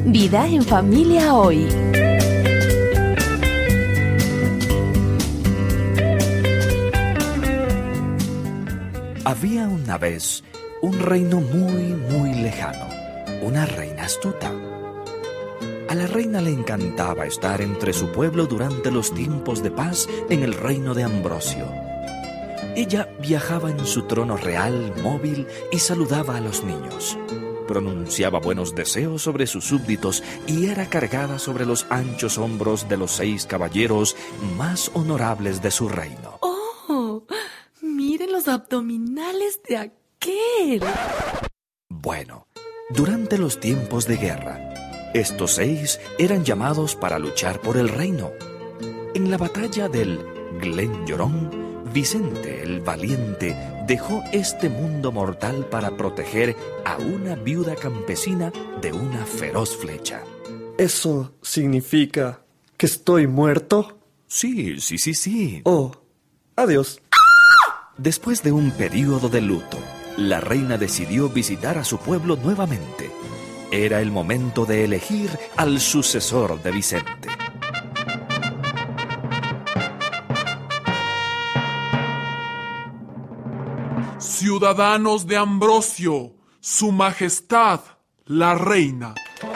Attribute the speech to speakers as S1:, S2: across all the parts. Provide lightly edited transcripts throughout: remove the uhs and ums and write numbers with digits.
S1: Vida en Familia Hoy.
S2: Había una vez un reino muy lejano, una reina astuta. A la reina le encantaba estar entre su pueblo durante los tiempos de paz en el reino de Ambrosio. Ella viajaba en su trono real, móvil, y saludaba a los niños. Pronunciaba buenos deseos sobre sus súbditos y era cargada sobre los anchos hombros de los 6 caballeros más honorables de su reino.
S1: ¡Oh! ¡Miren los abdominales de aquel!
S2: Bueno, durante los tiempos de guerra, estos 6 eran llamados para luchar por el reino. En la batalla del Glen Llorón, Vicente el Valiente dejó este mundo mortal para proteger a una viuda campesina de una feroz flecha.
S3: ¿Eso significa que estoy muerto?
S2: Sí.
S3: Oh, adiós.
S2: Después de un período de luto, la reina decidió visitar a su pueblo nuevamente. Era el momento de elegir al sucesor de Vicente.
S4: Ciudadanos de Ambrosio, Su Majestad, la Reina.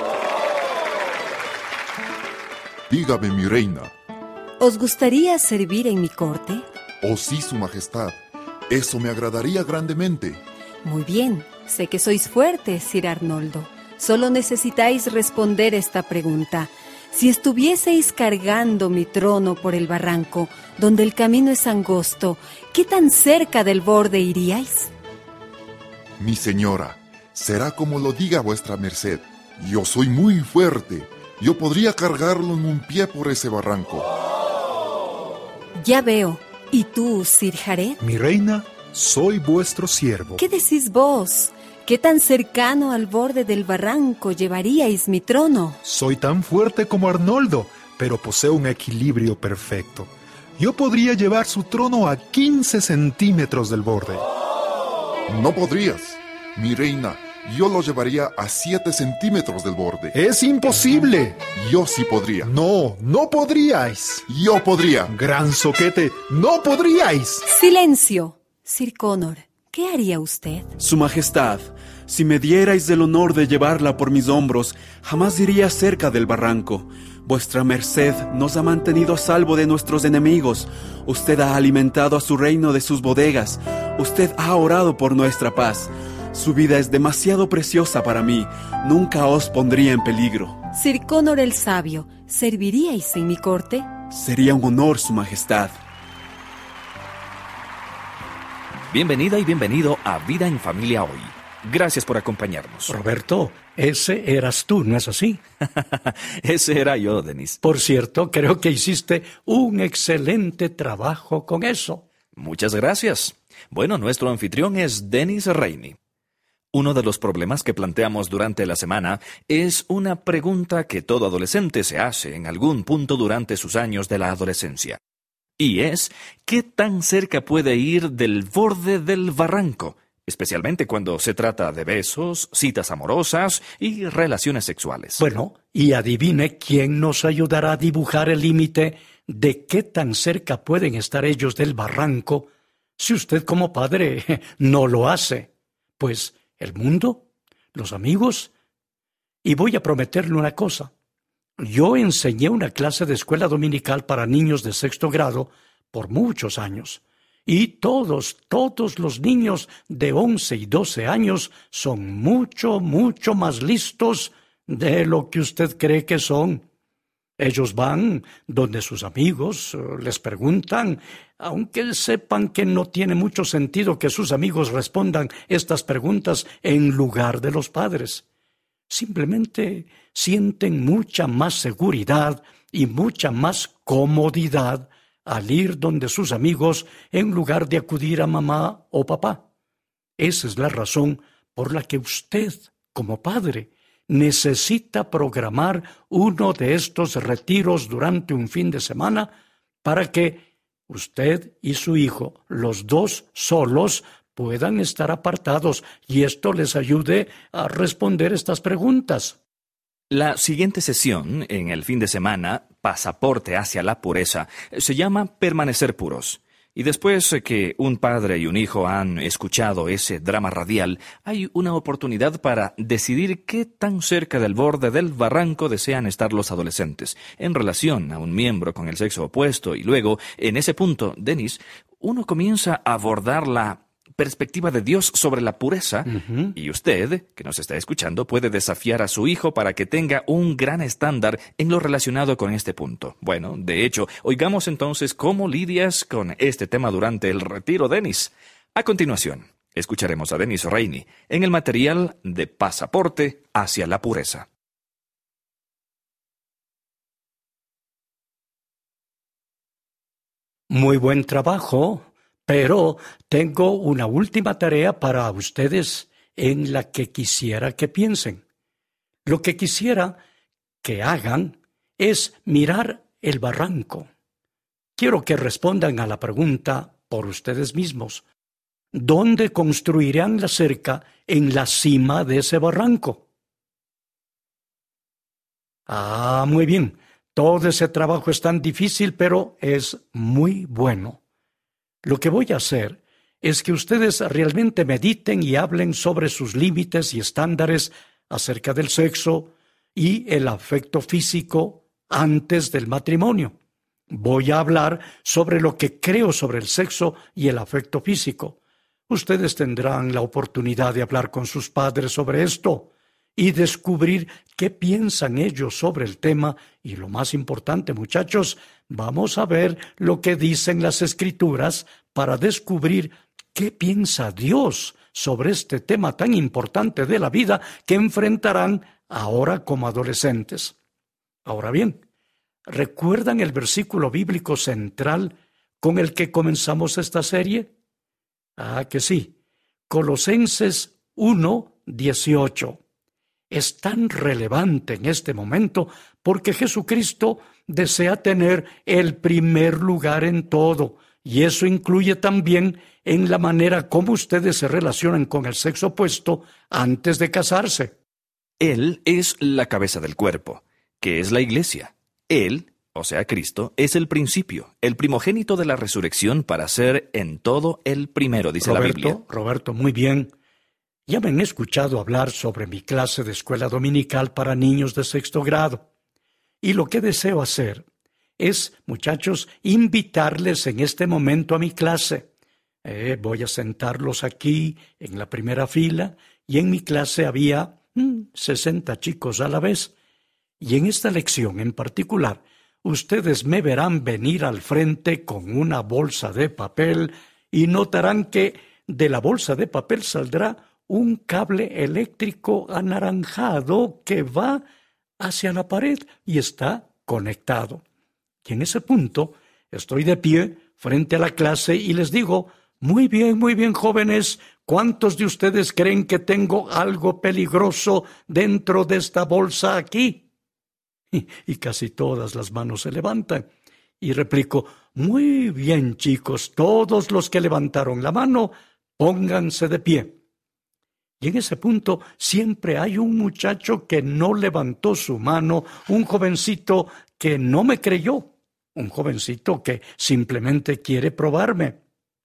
S5: Dígame, mi reina.
S6: ¿Os gustaría servir en mi corte?
S5: Oh sí, Su Majestad. Eso me agradaría grandemente.
S6: Muy bien, sé que sois fuertes, Sir Arnoldo. Solo necesitáis responder esta pregunta. Si estuvieseis cargando mi trono por el barranco, donde el camino es angosto, ¿qué tan cerca del borde iríais?
S5: Mi señora, será como lo diga vuestra merced. Yo soy muy fuerte. Yo podría cargarlo en un pie por ese barranco.
S6: Ya veo. ¿Y tú, Sir Jared?
S7: Mi reina, soy vuestro siervo.
S6: ¿Qué decís vos? ¿Qué tan cercano al borde del barranco llevaríais mi trono?
S7: Soy tan fuerte como Arnoldo, pero poseo un equilibrio perfecto. Yo podría llevar su trono a 15 centímetros del borde.
S5: No podrías. Mi reina, yo lo llevaría a 7 centímetros del borde.
S7: ¡Es imposible!
S5: Yo sí podría.
S7: No podríais.
S5: Yo podría.
S7: Gran zoquete, no podríais.
S6: ¡Silencio! Sir Connor, ¿qué haría usted?
S8: Su Majestad, si me dierais el honor de llevarla por mis hombros, jamás iría cerca del barranco. Vuestra merced nos ha mantenido a salvo de nuestros enemigos. Usted ha alimentado a su reino de sus bodegas. Usted ha orado por nuestra paz. Su vida es demasiado preciosa para mí. Nunca os pondría en peligro.
S6: Sir Connor el Sabio, ¿serviríais en mi corte?
S8: Sería un honor, Su Majestad.
S2: Bienvenida y bienvenido a Vida en Familia Hoy. Gracias por acompañarnos.
S9: Roberto, ese eras tú, ¿no es así?
S2: Ese era yo, Denis.
S9: Por cierto, creo que hiciste un excelente trabajo con eso.
S2: Muchas gracias. Bueno, nuestro anfitrión es Denis Rainey. Uno de los problemas que planteamos durante la semana es una pregunta que todo adolescente se hace en algún punto durante sus años de la adolescencia. Y es, ¿qué tan cerca puede ir del borde del barranco? Especialmente cuando se trata de besos, citas amorosas y relaciones sexuales.
S9: Bueno, y adivine quién nos ayudará a dibujar el límite de qué tan cerca pueden estar ellos del barranco si usted como padre no lo hace. Pues el mundo, los amigos. Y voy a prometerle una cosa. Yo enseñé una clase de escuela dominical para niños de 6º grado por muchos años. Y todos los niños de 11 y 12 años son mucho más listos de lo que usted cree que son. Ellos van donde sus amigos les preguntan, aunque sepan que no tiene mucho sentido que sus amigos respondan estas preguntas en lugar de los padres. Simplemente sienten mucha más seguridad y mucha más comodidad al ir donde sus amigos en lugar de acudir a mamá o papá. Esa es la razón por la que usted, como padre, necesita programar uno de estos retiros durante un fin de semana para que usted y su hijo, los dos solos, puedan estar apartados y esto les ayude a responder estas preguntas.
S2: La siguiente sesión, en el fin de semana, Pasaporte hacia la Pureza, se llama Permanecer Puros. Y después que un padre y un hijo han escuchado ese drama radial, hay una oportunidad para decidir qué tan cerca del borde del barranco desean estar los adolescentes en relación a un miembro con el sexo opuesto. Y luego, en ese punto, Denis, uno comienza a abordar la perspectiva de Dios sobre la pureza, y usted, que nos está escuchando, puede desafiar a su hijo para que tenga un gran estándar en lo relacionado con este punto. Bueno, de hecho, oigamos entonces cómo lidias con este tema durante el retiro, Denis. A continuación, escucharemos a Denis Rainey en el material de Pasaporte hacia la Pureza.
S9: Muy buen trabajo. Pero tengo una última tarea para ustedes en la que quisiera que piensen. Lo que quisiera que hagan es mirar el barranco. Quiero que respondan a la pregunta por ustedes mismos. ¿Dónde construirán la cerca en la cima de ese barranco? Muy bien. Todo ese trabajo es tan difícil, pero es muy bueno. Lo que voy a hacer es que ustedes realmente mediten y hablen sobre sus límites y estándares acerca del sexo y el afecto físico antes del matrimonio. Voy a hablar sobre lo que creo sobre el sexo y el afecto físico. Ustedes tendrán la oportunidad de hablar con sus padres sobre esto y descubrir qué piensan ellos sobre el tema. Y lo más importante, muchachos, vamos a ver lo que dicen las Escrituras para descubrir qué piensa Dios sobre este tema tan importante de la vida que enfrentarán ahora como adolescentes. Ahora bien, ¿recuerdan el versículo bíblico central con el que comenzamos esta serie? Que sí, Colosenses 1:18. Es tan relevante en este momento porque Jesucristo desea tener el primer lugar en todo, y eso incluye también en la manera como ustedes se relacionan con el sexo opuesto antes de casarse.
S2: Él es la cabeza del cuerpo, que es la iglesia. Él, o sea Cristo, es el principio, el primogénito de la resurrección para ser en todo el primero, dice la Biblia.
S9: Roberto, muy bien. Ya me han escuchado hablar sobre mi clase de escuela dominical para niños de 6º grado. Y lo que deseo hacer es, muchachos, invitarles en este momento a mi clase. Voy a sentarlos aquí en la primera fila, y en mi clase había 60 chicos a la vez. Y en esta lección en particular, ustedes me verán venir al frente con una bolsa de papel y notarán que de la bolsa de papel saldrá un cable eléctrico anaranjado que va hacia la pared y está conectado. Y en ese punto estoy de pie frente a la clase y les digo: muy bien, jóvenes, ¿cuántos de ustedes creen que tengo algo peligroso dentro de esta bolsa aquí? Y casi todas las manos se levantan. Y replico: muy bien, chicos, todos los que levantaron la mano, pónganse de pie. Y en ese punto siempre hay un muchacho que no levantó su mano, un jovencito que no me creyó, un jovencito que simplemente quiere probarme.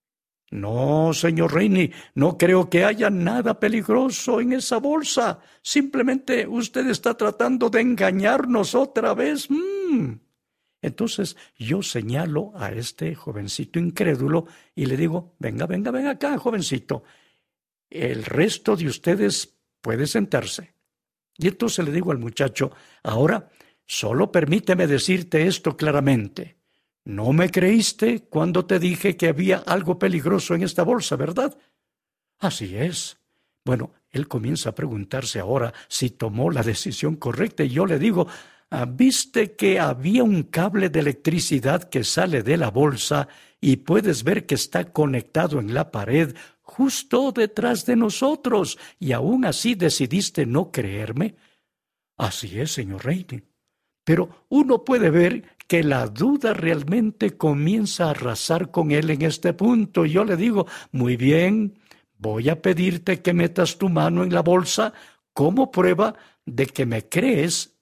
S9: No, señor Rainey, no creo que haya nada peligroso en esa bolsa. Simplemente usted está tratando de engañarnos otra vez. Entonces yo señalo a este jovencito incrédulo y le digo: venga acá, jovencito. El resto de ustedes puede sentarse. Y entonces le digo al muchacho: ahora solo permíteme decirte esto claramente. No me creíste cuando te dije que había algo peligroso en esta bolsa, ¿verdad? Así es. Bueno, él comienza a preguntarse ahora si tomó la decisión correcta, y yo le digo: ¿viste que había un cable de electricidad que sale de la bolsa y puedes ver que está conectado en la pared justo detrás de nosotros, y aún así decidiste no creerme? Así es, señor Rainey. Pero uno puede ver que la duda realmente comienza a arrasar con él en este punto. Y yo le digo: muy bien, voy a pedirte que metas tu mano en la bolsa como prueba de que me crees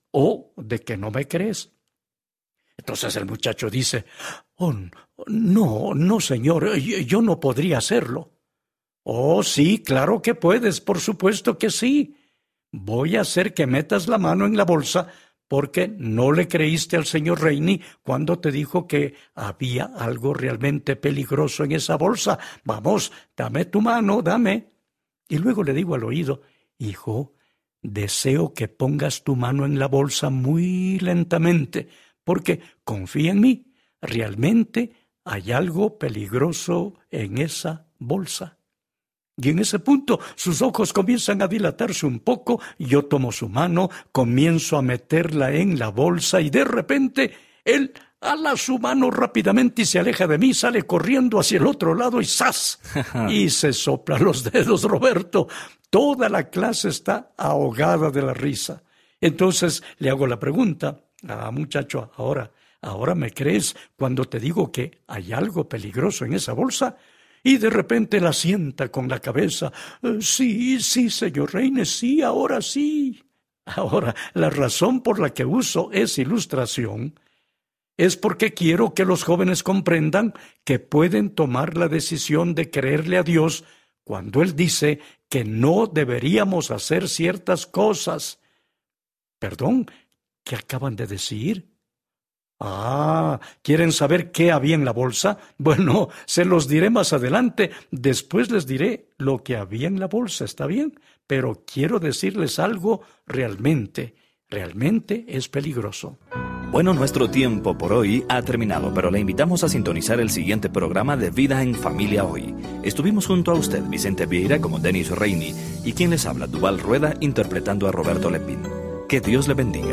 S9: o de que no me crees. Entonces el muchacho dice, oh, no, señor, yo no podría hacerlo. Oh, sí, claro que puedes, por supuesto que sí. Voy a hacer que metas la mano en la bolsa porque no le creíste al señor Rainey cuando te dijo que había algo realmente peligroso en esa bolsa. Vamos, dame tu mano, dame. Y luego le digo al oído, hijo, deseo que pongas tu mano en la bolsa muy lentamente, porque confía en mí, realmente hay algo peligroso en esa bolsa. Y en ese punto sus ojos comienzan a dilatarse un poco, y yo tomo su mano, comienzo a meterla en la bolsa y de repente él ala su mano rápidamente y se aleja de mí, sale corriendo hacia el otro lado y ¡zas! Y se sopla los dedos, Roberto. Toda la clase está ahogada de la risa. Entonces le hago la pregunta, muchacho, ¿ahora me crees cuando te digo que hay algo peligroso en esa bolsa? Y de repente la asienta con la cabeza. Sí, señor Rainey, sí, ahora sí. Ahora, la razón por la que uso esa ilustración es porque quiero que los jóvenes comprendan que pueden tomar la decisión de creerle a Dios cuando Él dice que no deberíamos hacer ciertas cosas. ¿Perdón? ¿Qué acaban de decir? ¿Quieren saber qué había en la bolsa? Bueno, se los diré más adelante. Después les diré lo que había en la bolsa, ¿está bien? Pero quiero decirles algo realmente es peligroso.
S2: Bueno, nuestro tiempo por hoy ha terminado, pero le invitamos a sintonizar el siguiente programa de Vida en Familia Hoy. Estuvimos junto a usted, Vicente Vieira, como Denis Rainey, y quien les habla, Duval Rueda, interpretando a Roberto Lepín. Que Dios le bendiga.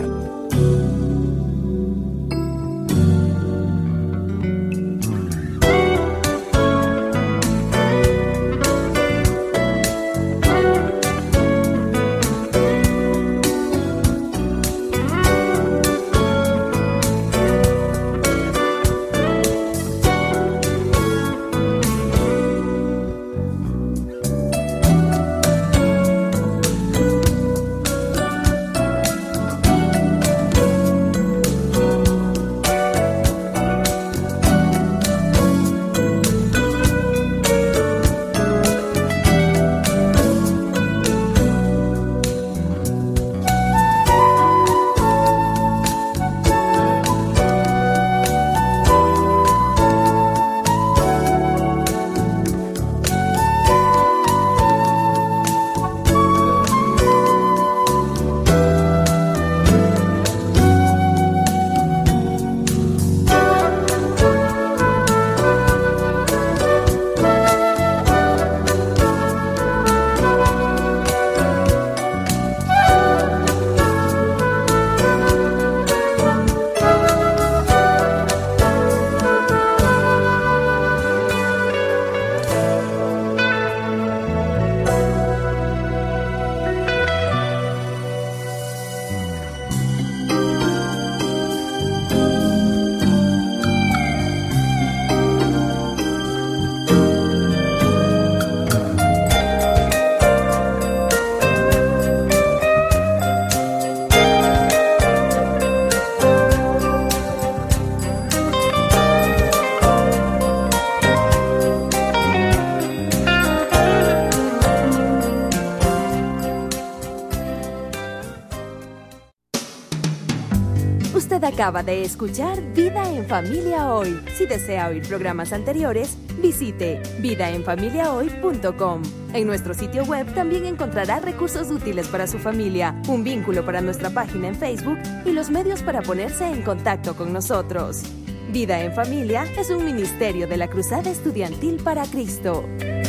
S1: Usted acaba de escuchar Vida en Familia Hoy. Si desea oír programas anteriores, visite vidaenfamiliahoy.com. En nuestro sitio web también encontrará recursos útiles para su familia, un vínculo para nuestra página en Facebook y los medios para ponerse en contacto con nosotros. Vida en Familia es un ministerio de la Cruzada Estudiantil para Cristo.